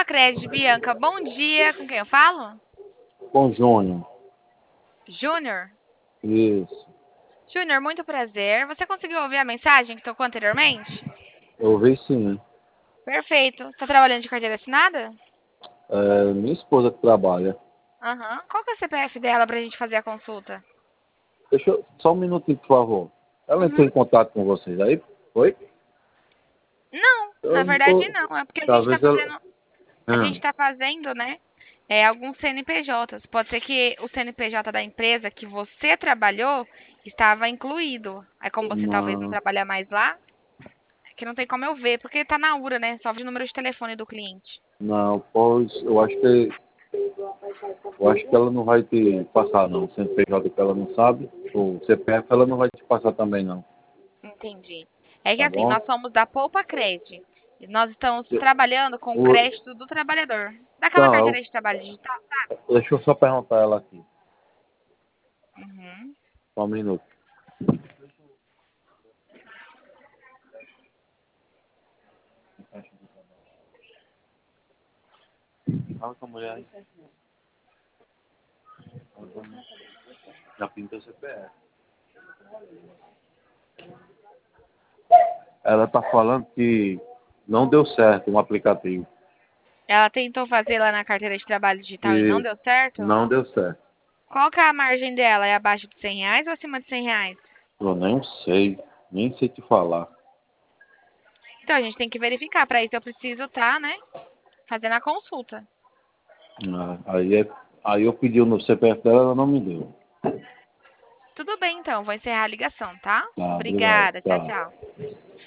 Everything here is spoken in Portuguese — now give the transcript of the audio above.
Cred, Bianca, bom dia. Com quem eu falo? Com Júnior. Júnior? Isso. Júnior, muito prazer. Você conseguiu ouvir a mensagem que tocou anteriormente? Eu ouvi sim. Perfeito. Está trabalhando de carteira assinada? É, minha esposa que trabalha. Aham. Qual que é o CPF dela pra gente fazer a consulta? Só um minutinho, por favor. Ela entrou Uhum. em contato com vocês aí? Foi? Não, na Eu não verdade tô. não. É porque a gente está Talvez ela. fazendo, a gente Ah, tá fazendo, né? Alguns CNPJs. Pode ser que o CNPJ da empresa que você trabalhou estava incluído. Aí como você talvez não não, trabalha mais lá, é que não tem como eu ver, porque tá na URA, né? Só o número de telefone do cliente. não, pois eu acho que. Eu acho que ela não vai te passar não. O CNPJ que ela não sabe. O CPF ela não vai te passar também não. Entendi. É que Tá assim, bom? nós somos da Poupa Cred. E nós estamos trabalhando com o O- crédito do trabalhador. Daquela Então, carteira de trabalho digital. deixa eu só perguntar ela aqui. Uhum. Só um minuto. Fala com a mulher aí. Já pinta o CPF. Ela tá falando que não deu certo um aplicativo. Ela tentou fazer lá na carteira de trabalho digital e não E deu certo? não deu certo. Qual que é a margem dela? É abaixo de R$ 100 ou acima de R$ 100? Eu nem sei. Nem sei te falar. Então a gente tem que verificar. Para isso eu preciso estar, né? Fazendo a consulta. Aí eu pedi no CPF dela, ela não me deu. Tudo bem, então. Vou encerrar a ligação, tá? Tá, obrigado. Obrigada. Tchau, Tchau. tchau.